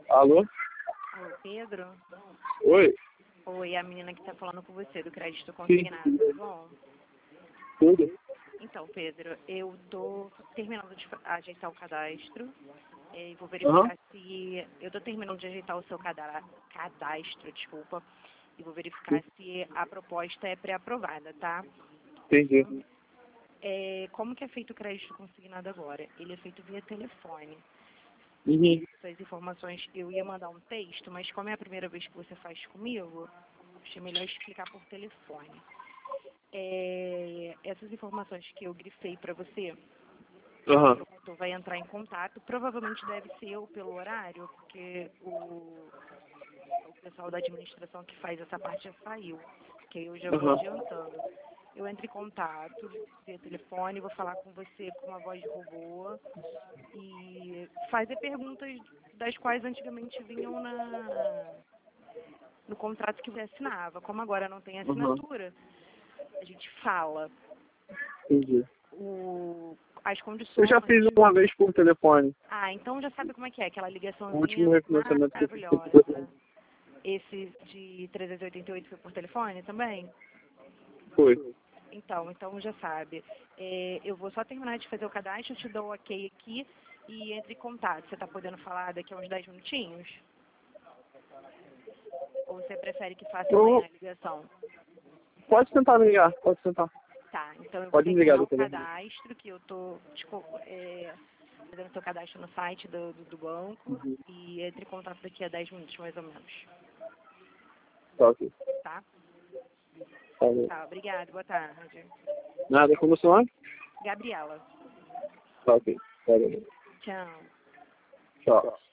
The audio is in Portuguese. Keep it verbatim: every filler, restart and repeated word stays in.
Alô? Alô, Pedro? Oi? Oi, a menina que tá falando com você, do crédito consignado, tá bom? Tudo? Então, Pedro, eu tô terminando de fa- ajeitar o cadastro e vou verificar Aham. se... Eu tô terminando de ajeitar o seu cadra- cadastro, desculpa, e vou verificar se a proposta é pré-aprovada, tá? Entendi. É, como que é feito o crédito consignado agora? Ele é feito via telefone. Uhum. Essas informações eu ia mandar um texto, mas como é a primeira vez que você faz comigo, achei melhor explicar por telefone. É, essas informações que eu grifei para você, Aham. o promotor vai entrar em contato, provavelmente deve ser eu pelo horário, porque o, o pessoal da administração que faz essa parte já saiu, que aí eu já vou Aham. adiantando. Eu entro em contato via telefone, vou falar com você com uma voz de robô e fazer perguntas das quais antigamente vinham na, no contrato que você assinava. Como agora não tem Aham. assinatura, a gente fala Entendi. o, as condições. Eu já fiz uma vez por telefone. Ah, então já sabe como é que é, aquela O ligaçãozinha último refinanciamento que eu fiz por maravilhosa. telefone. Esse de trezentos e oitenta e oito foi por telefone também? Foi. Então, então já sabe. É, eu vou só terminar de fazer o cadastro, eu te dou o ok aqui e entre em contato. Você está podendo falar daqui a uns dez minutinhos? Ou você prefere que faça Eu... amanhã a ligação? Pode tentar me ligar, pode tentar. Tá, então eu vou Pode me ligar terminar do o telefone. cadastro, que eu estou é, fazendo seu cadastro no site do, do, do banco Uhum. e entre em contato daqui a dez minutos, mais ou menos. Tá, ok. Tá? Tá bom. Tá, obrigada. Boa tarde. Nada, como é o seu nome? Gabriela. Tá, ok. Tá bom. Tchau. Tchau.